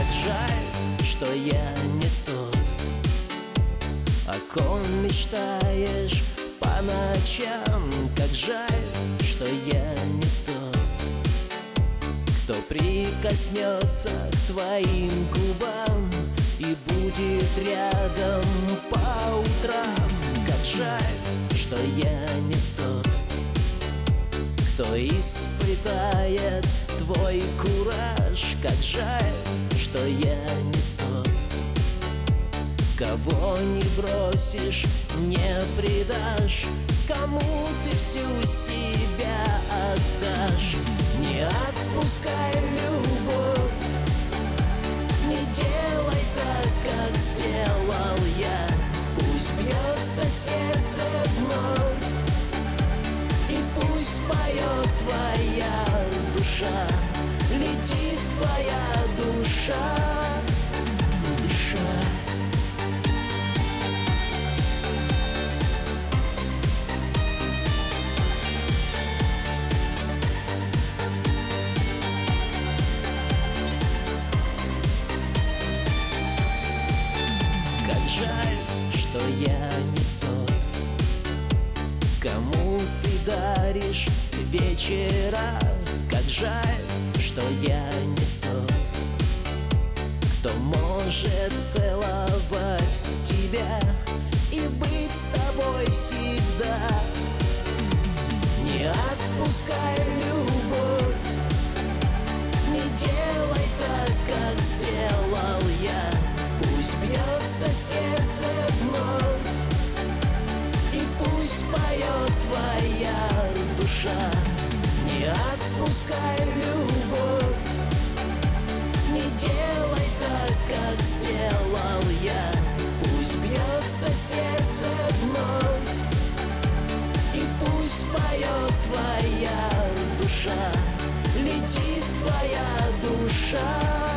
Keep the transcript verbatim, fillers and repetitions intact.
жаль, что я не тот, о ком мечтаешь по ночам. Как жаль, что я не тот, кто прикоснется к твоим губам и будет рядом по утрам. Как жаль, что я не тот, кто испытает твой кураж. Как жаль, что я не тот, кого не бросишь, не предашь, кому ты всю себя отдашь. Не отпускай любовь, не делай так, как сделал я. Пусть бьется сердце вновь, и пусть поет твоя душа, летит твоя душа, дыша. Как жаль, что я не тот, кому ты даришь вечера. Как жаль, что я не тот, кто может целовать тебя и быть с тобой всегда. Не отпускай любовь, не делай так, как сделал я. Пусть бьется сердце вновь, и пусть поет твоя душа. Не отпускай любовь, не делай так, как сделал я. Пусть бьется сердце вновь, и пусть поет твоя душа, летит твоя душа.